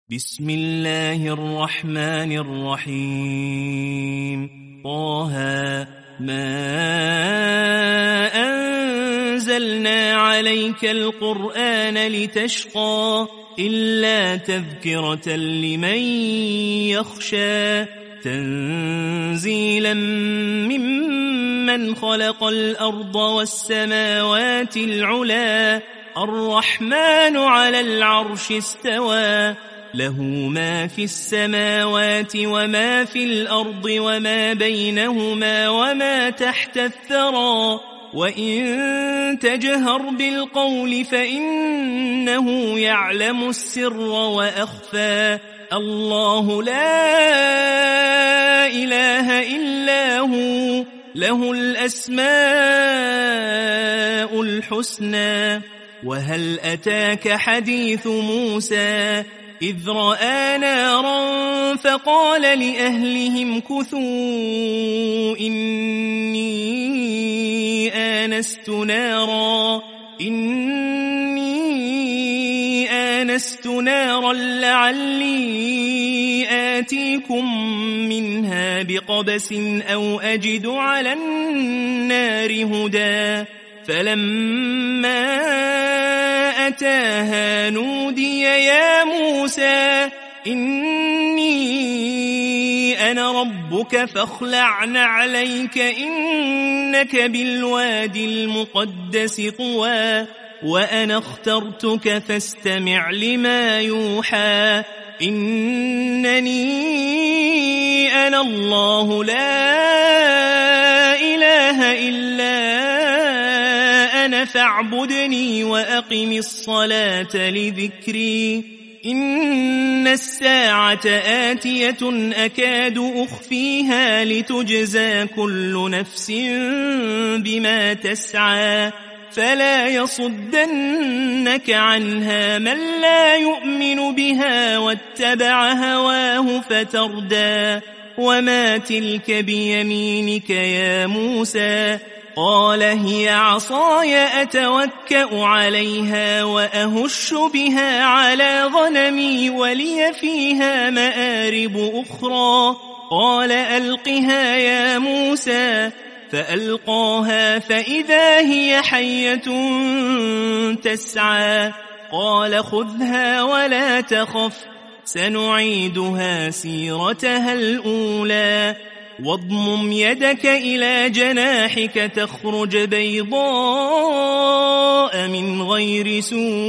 بسم الله الرحمن الرحيم. طه ما أنزلنا عليك القرآن لتشقى إلا تذكرة لمن يخشى تنزيلا ممن خلق الأرض والسماوات العلا الرحمن على العرش استوى له ما في السماوات وما في الأرض وما بينهما وما تحت الثرى وإن تجهر بالقول فإنه يعلم السر وأخفى الله لا إله إلا هو له الأسماء الحسنى. وهل أتاك حديث موسى إذ رأى نارا فقال لأهلهم كثوا إني آنست نارا لعلي آتيكم منها بقبس أو أجد على النار هدى. فلما أتاها نودي يا موسى إني أنا ربك فاخلع نعليك إنك بالوادي المقدس طوى وأنا اخترتك فاستمع لما يوحى إنني أنا الله لا إله إلا أنا فاعبدني وأقم الصلاة لذكري إن الساعة آتية أكاد أخفيها لتجزى كل نفس بما تسعى فلا يصدنك عنها من لا يؤمن بها واتبع هواه فتردى. وما تلك بيمينك يا موسى قال هي عصاي أتوكأ عليها وأهش بها على غنمي ولي فيها مآرب أخرى قال ألقها يا موسى فألقاها فإذا هي حية تسعى قال خذها ولا تخف سنعيدها سيرتها الأولى واضمم يدك إلى جناحك تخرج بيضاء من غير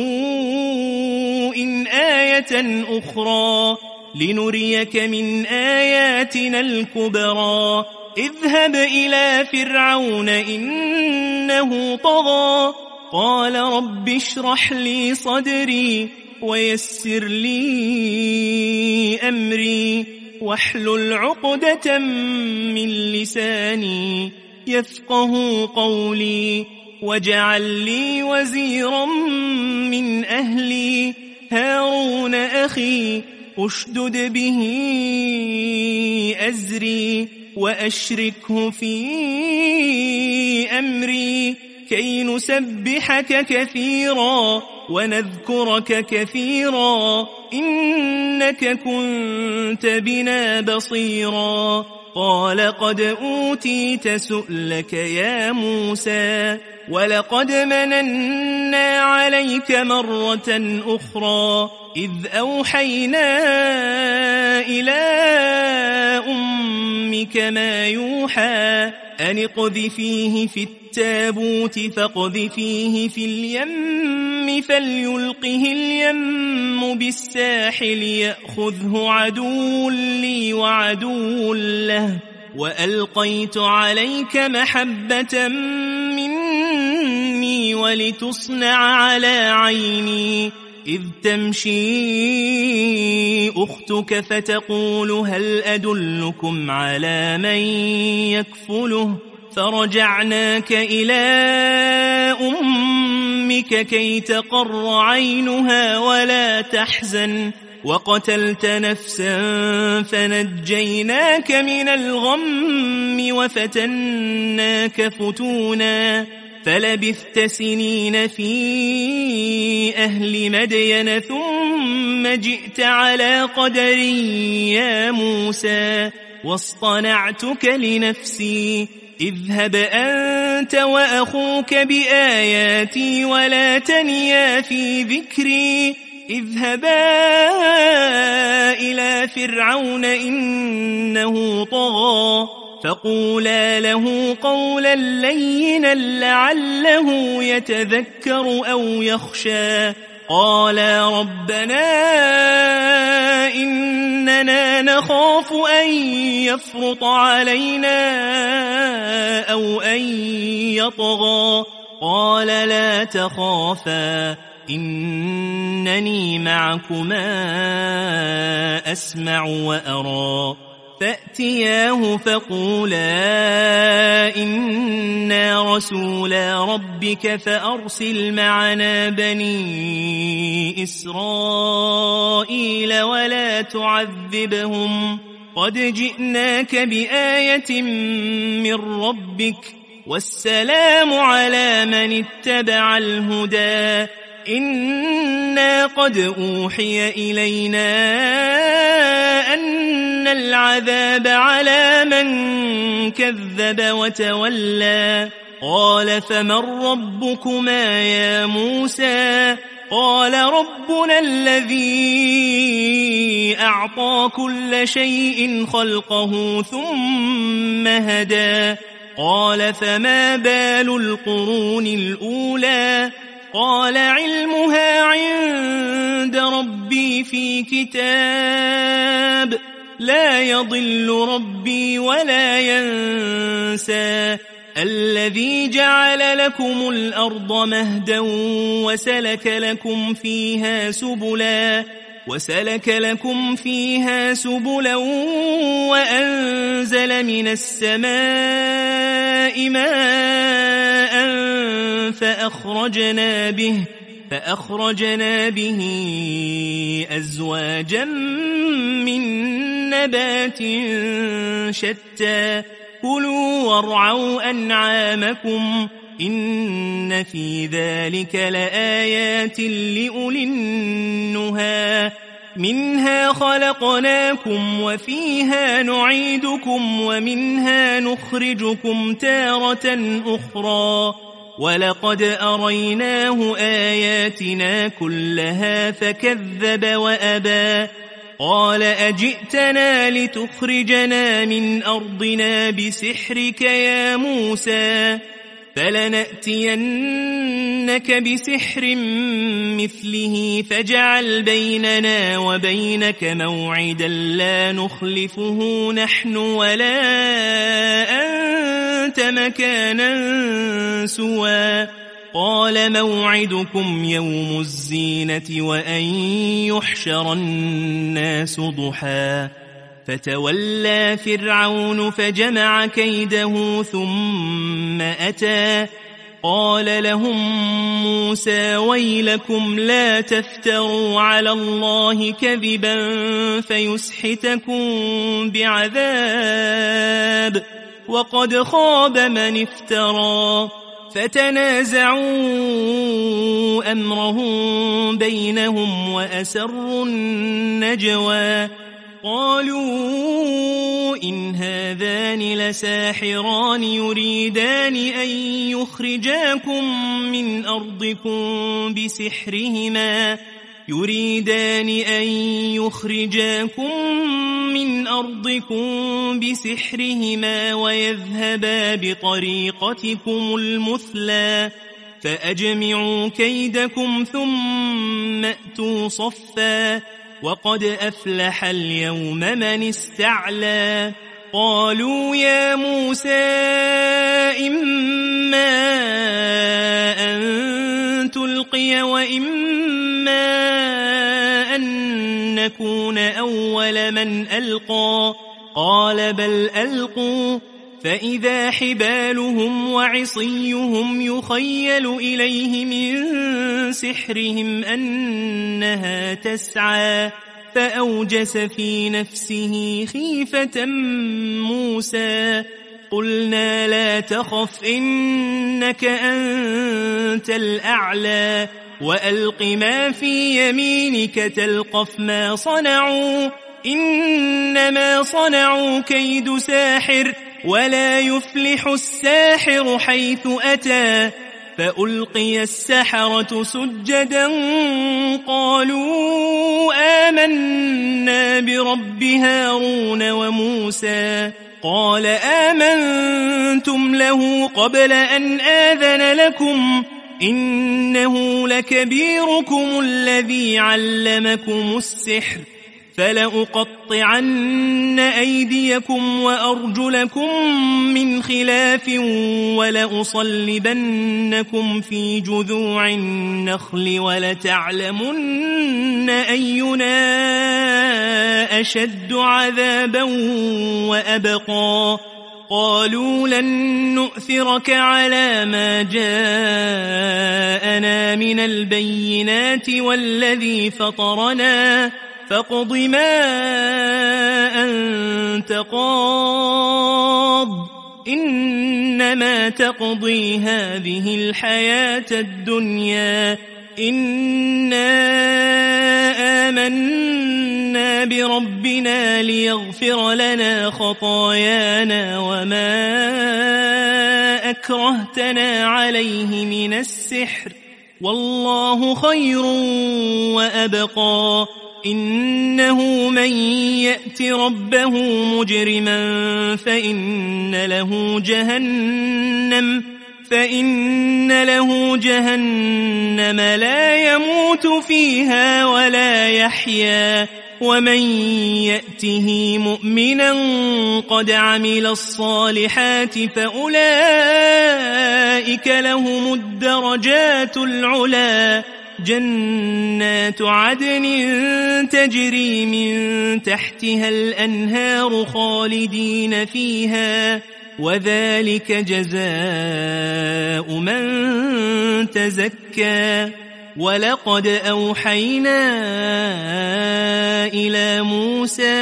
سوء آية أخرى لنريك من آياتنا الكبرى اذهب إلى فرعون إنه طغى قال رب اشرح لي صدري ويسر لي أمري واحلل عقدة من لساني يفقه قولي واجعل لي وزيرا من أهلي هارون أخي أشدد به أزري وأشركه في أمري كي نسبحك كثيرا ونذكرك كثيرا إنك كنت بنا بصيرا قال قد أوتيت سؤلك يا موسى ولقد مننا عليك مرة أخرى إذ أوحينا إلى أمك ما يوحى أن اقذفيه في التابوت فاقذفيه في اليم فليلقه اليم بالساحل يأخذه عدو لي وعدو له وألقيت عليك محبة مني ولتصنع على عيني إذ تمشي أختك فتقول هل أدلكم على من يكفله فرجعناك إلى أمك كي تقر عينها ولا تحزن وقتلت نفسا فنجيناك من الغم وفتناك فتونا فلبثت سنين في أهل مدين ثم جئت على قدر يا موسى واصطنعتك لنفسي اذهب أنت وأخوك بآياتي ولا تنيا في ذكري اذهبا إلى فرعون إنه طغى فقولا له قولا لينا لعله يتذكر أو يخشى قالا ربنا إننا نخاف أن يفرط علينا أو أن يطغى قال لا تخافا إنني معكما أسمع وأرى فأتياه فقولا إنا رسولا ربك فأرسل معنا بني إسرائيل ولا تعذبهم قد جئناك بآية من ربك والسلام على من اتبع الهدى إنا قد أوحي إلينا أن العذاب على من كذب وتولى قال فمن ربكما يا موسى قال ربنا الذي أعطى كل شيء خلقه ثم هدى قال فما بال القرون الأولى قال علمها عند ربي في كتاب لا يضل ربي ولا ينسى الذي جعل لكم الأرض مهدا وسلك لكم فيها سبلا وأنزل من السماء ماء فأخرجنا به أزواجا من نبات شتى كلوا وارعوا أنعامكم إن في ذلك لآيات لأولي النهى منها خلقناكم وفيها نعيدكم ومنها نخرجكم تارة أخرى ولقد أريناه آياتنا كلها فكذب وأبى قال أجئتنا لتخرجنا من أرضنا بسحرك يا موسى فلنأتينك بسحر مثله فاجعل بيننا وبينك موعدا لا نخلفه نحن ولا أنت مكانا سوى قال موعدكم يوم الزينة وأن يحشر الناس ضحى فتولى فرعون فجمع كيده ثم أتى قال لهم موسى ويلكم لا تفتروا على الله كذبا فيسحتكم بعذاب وقد خاب من افترى فتنازعوا أمرهم بينهم وأسروا النجوى قالوا إن هذان لساحران يريدان أن يخرجاكم من أرضكم بسحرهما ويذهبا بطريقتكم المثلى فأجمعوا كيدكم ثم أتوا صفا وقد أفلح اليوم من استعلى قالوا يا موسى إما أن تلقي وإما أن نكون أول من ألقى قال بل ألقوا فإذا حبالهم وعصيهم يخيل إليه من سحرهم أنها تسعى فأوجس في نفسه خيفة موسى قلنا لا تخف إنك أنت الأعلى وألق ما في يمينك تلقف ما صنعوا إنما صنعوا كيد ساحر ولا يفلح الساحر حيث أتى فألقي السحرة سجدا قالوا آمنا برب هارون وموسى قال آمنتم له قبل أن آذن لكم إنه لكبيركم الذي علمكم السحر فلأقطعن أيديكم وأرجلكم من خلاف ولأصلبنكم في جذوع النخل ولتعلمن أينا أشد عذابا وأبقى قالوا لن نؤثرك على ما جاءنا من البينات والذي فطرنا فاقض ما أنت قاض إنما تقضي هذه الحياة الدنيا إنا آمنا بربنا ليغفر لنا خطايانا وما أكرهتنا عليه من السحر والله خير وأبقى إنه من يأت ربه مجرما فإن له جهنم لا يموت فيها ولا يحيا ومن يأته مؤمنا قد عمل الصالحات فأولئك لهم الدرجات العلا جنات عدن تجري من تحتها الأنهار خالدين فيها وذلك جزاء من تزكى ولقد أوحينا إلى موسى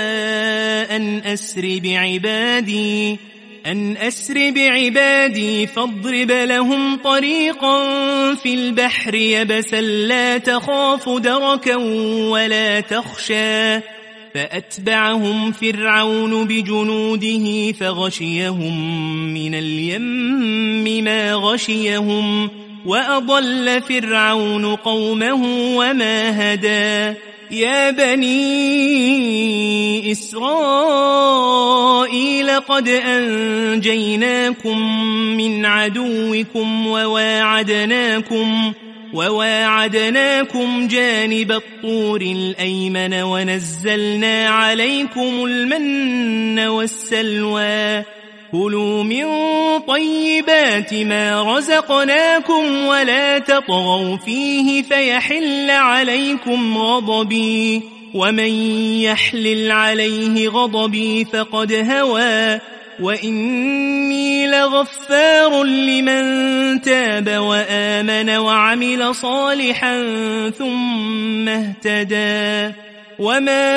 أن أسر بعبادي فاضرب لهم طريقا في البحر يبسا لا تخاف دركا ولا تخشى فأتبعهم فرعون بجنوده فغشيهم من اليم ما غشيهم وأضل فرعون قومه وما هدى يا بني إسرائيل قد أنجيناكم من عدوكم وواعدناكم جانب الطور الأيمن ونزلنا عليكم المن والسلوى كلوا من طيبات ما رزقناكم ولا تطغوا فيه فيحل عليكم غضبي ومن يحلل عليه غضبي فقد هوى وإني لغفار لمن تاب وآمن وعمل صالحا ثم اهتدى وما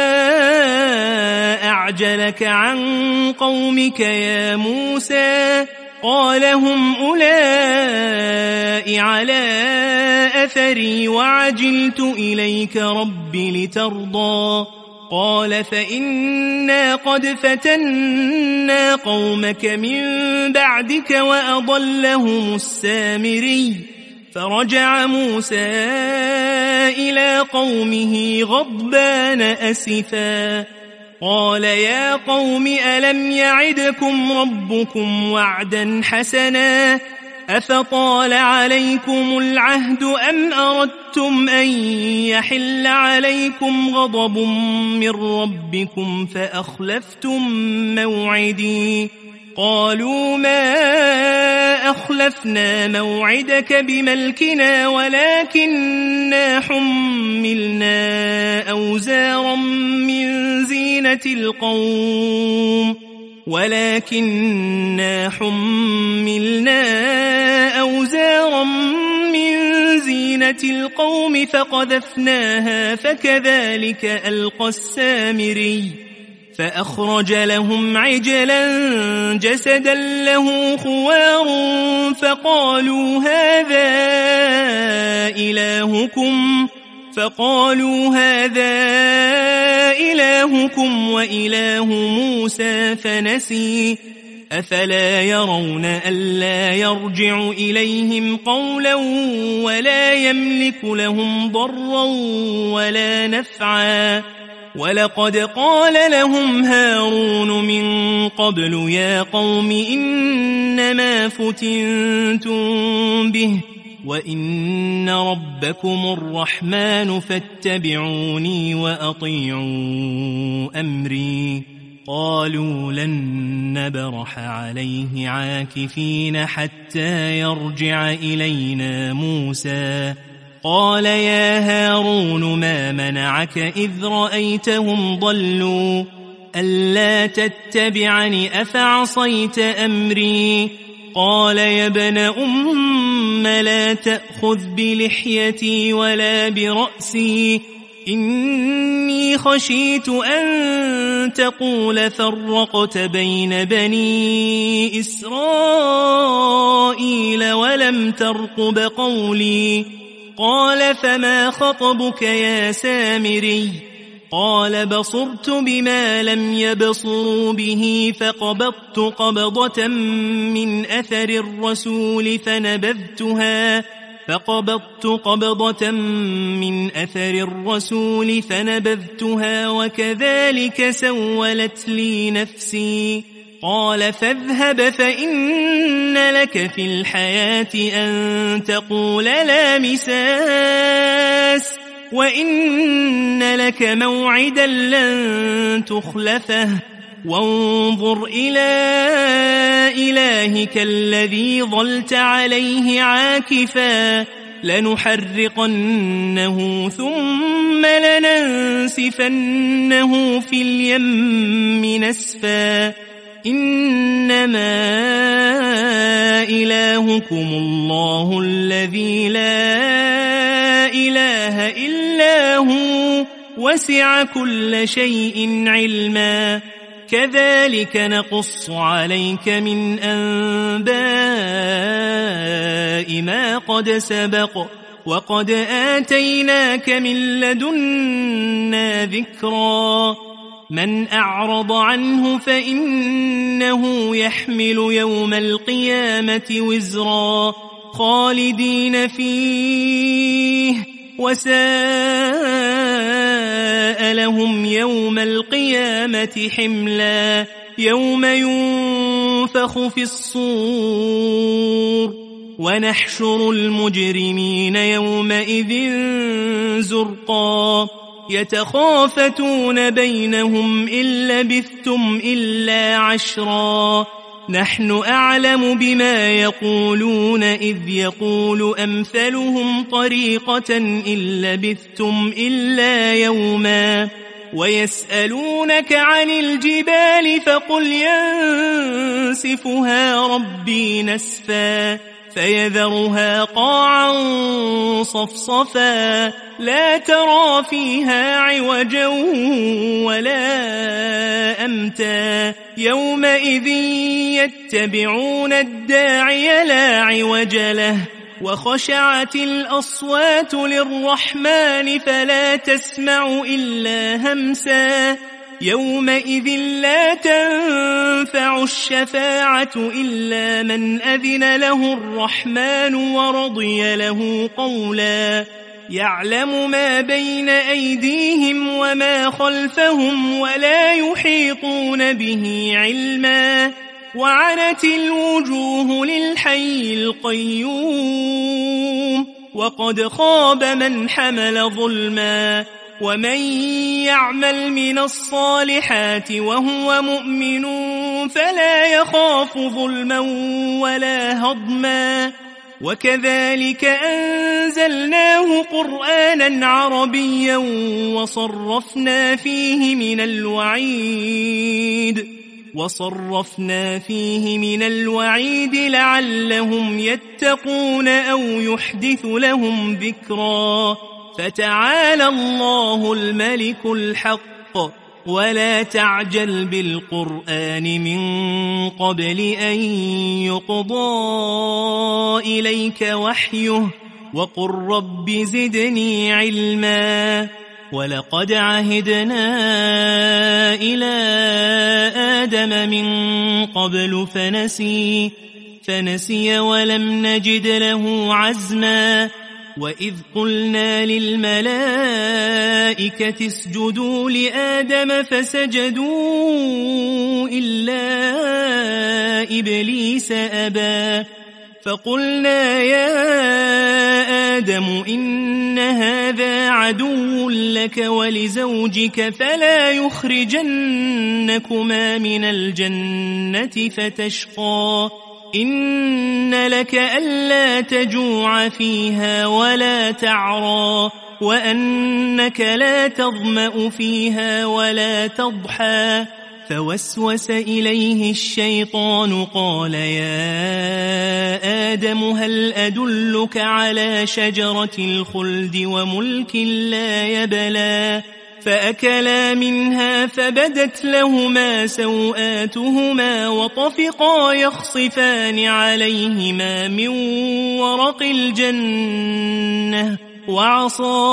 أعجلك عن قومك يا موسى قال هم أولئك على أثري وعجلت إليك رب لترضى قال فإنا قد فتنا قومك من بعدك وأضلهم السامري فرجع موسى إلى قومه غضبان أسفا قال يا قوم ألم يعدكم ربكم وعدا حسنا أفطال عليكم العهد أم أردتم أن يحل عليكم غضب من ربكم فأخلفتم موعدي قالوا ما أخلفنا موعدك بملكنا ولكننا حملنا أوزارا من زينة القوم فقذفناها فكذلك ألقى السامري فأخرج لهم عجلا جسدا له خوار فقالوا هذا إلهكم وإله موسى فنسي أفلا يرون ألا يرجع إليهم قولا ولا يملك لهم ضرا ولا نفعا ولقد قال لهم هارون من قبل يا قوم إنما فتنتم به وإن ربكم الرحمن فاتبعوني وأطيعوا أمري قالوا لن نبرح عليه عاكفين حتى يرجع إلينا موسى قال يا هارون ما منعك إذ رأيتهم ضلوا ألا تتبعني أفعصيت أمري قال يا ابن أم لا تأخذ بلحيتي ولا برأسي إني خشيت أن تقول فرقت بين بني إسرائيل ولم ترقب قولي قال فما خطبك يا سامري قال بصرت بما لم يبصروا به فقبضت قبضة من أثر الرسول فنبذتها وكذلك سولت لي نفسي قال فاذهب فإن لك في الحياة أن تقول لا مساس وإن لك موعدا لن تخلفه وانظر إلى إلهك الذي ظلت عليه عاكفا لنحرقنه ثم لننسفنه في اليم نسفا إنما إلهكم الله الذي لا إله إلا هو وسع كل شيء علما كذلك نقص عليك من أنباء ما قد سبق وقد آتيناك من لدنا ذكرا من أعرض عنه فإنه يحمل يوم القيامة وزرا خالدين فيه وساء لهم يوم القيامة حملا يوم ينفخ في الصور ونحشر المجرمين يومئذ زرقا يتخافتون بينهم إن لبثتم إلا عشرا نحن أعلم بما يقولون إذ يقول أمثلهم طريقة إن لبثتم إلا يوما ويسألونك عن الجبال فقل ينسفها ربي نسفا فيذرها قاعا صفصفا لا ترى فيها عوجا ولا أمتا يومئذ يتبعون الداعي لا عوج له وخشعت الأصوات للرحمن فلا تسمع إلا همسا يومئذ لا تنفع الشفاعة إلا من أذن له الرحمن ورضي له قولا يعلم ما بين أيديهم وما خلفهم ولا يحيطون به علما وعنت الوجوه للحي القيوم وقد خاب من حمل ظلما ومن يعمل من الصالحات وهو مؤمن فلا يخاف ظلما ولا هضما وكذلك أنزلناه قرآنا عربيا وصرفنا فيه من الوعيد لعلهم يتقون أو يحدث لهم ذكرا فتعالى الله الملك الحق ولا تعجل بالقرآن من قبل أن يقضى إليك وحيه وقل رب زدني علما ولقد عهدنا إلى آدم من قبل فنسي ولم نجد له عزما وإذ قلنا للملائكة اسجدوا لآدم فسجدوا إلا إبليس أبى فقلنا يا آدم إن هذا عدو لك ولزوجك فلا يخرجنكما من الجنة فتشقى إن لك ألا تجوع فيها ولا تعرى وأنك لا تظمأ فيها ولا تضحى فوسوس إليه الشيطان قال يا آدم هل أدلك على شجرة الخلد وملك لا يبلى فأكلا منها فبدت لهما سوآتهما وطفقا يخصفان عليهما من ورق الجنة وعصى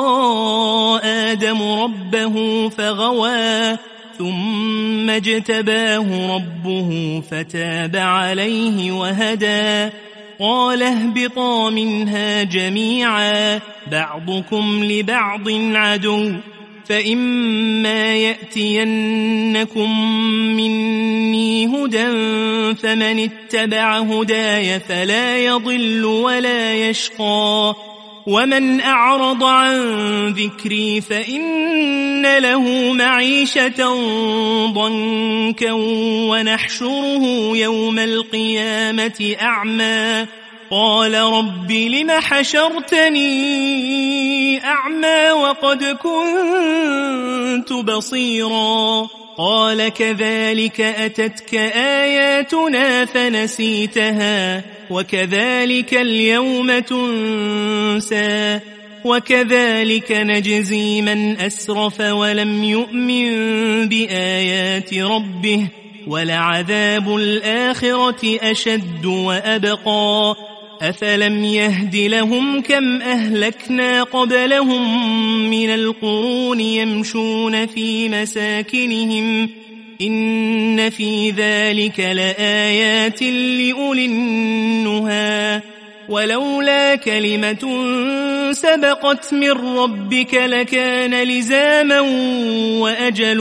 آدم ربه فغوى ثم اجتباه ربه فتاب عليه وهدى قال اهبطا منها جميعا بعضكم لبعض عدو فإما يأتينكم مني هدى فمن اتبع هداي فلا يضل ولا يشقى ومن أعرض عن ذكري فإن له معيشة ضنكا ونحشره يوم القيامة أعمى قال رب لم حشرتني أعمى وقد كنت بصيرا قال كذلك أتتك آياتنا فنسيتها وكذلك اليوم تنسى وكذلك نجزي من أسرف ولم يؤمن بآيات ربه ولعذاب الآخرة أشد وأبقى أفلم يهد لهم كم أهلكنا قبلهم من القرون يمشون في مساكنهم إن في ذلك لآيات لأولي النهى ولولا كلمة سبقت من ربك لكان لزاما وأجل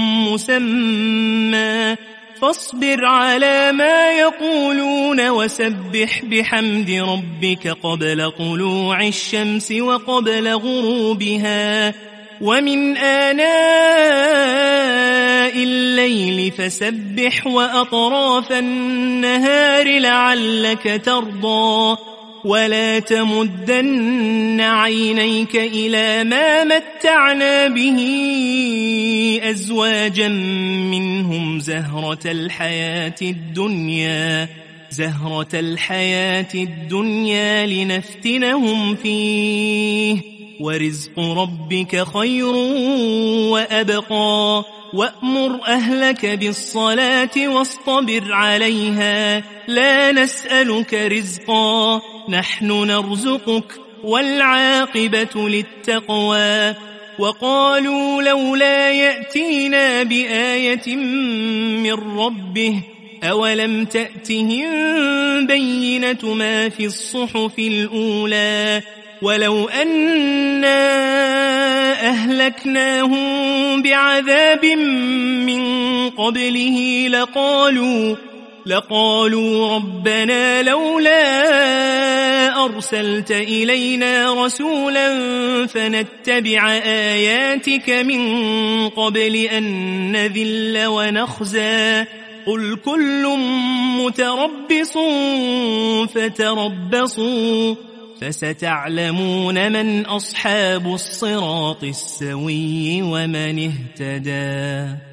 مسمى فاصبر على ما يقولون وسبح بحمد ربك قبل طلوع الشمس وقبل غروبها ومن آناء الليل فسبح وأطراف النهار لعلك ترضى ولا تمدن عينيك إلى ما متعنا به أزواجا منهم زهرة الحياة الدنيا لنفتنهم فيه ورزق ربك خير وأبقى وأمر أهلك بالصلاة واصطبر عليها لا نسألك رزقا نحن نرزقك والعاقبة للتقوى وقالوا لولا يأتينا بآية من ربه أولم تأتهم بينة ما في الصحف الأولى ولو أنا أهلكناهم بعذاب من قبله لقالوا ربنا لولا أرسلت إلينا رسولا فنتبع آياتك من قبل أن نذل ونخزى قل كل متربص فتربصوا فستعلمون من أصحاب الصراط السوي ومن اهتدى.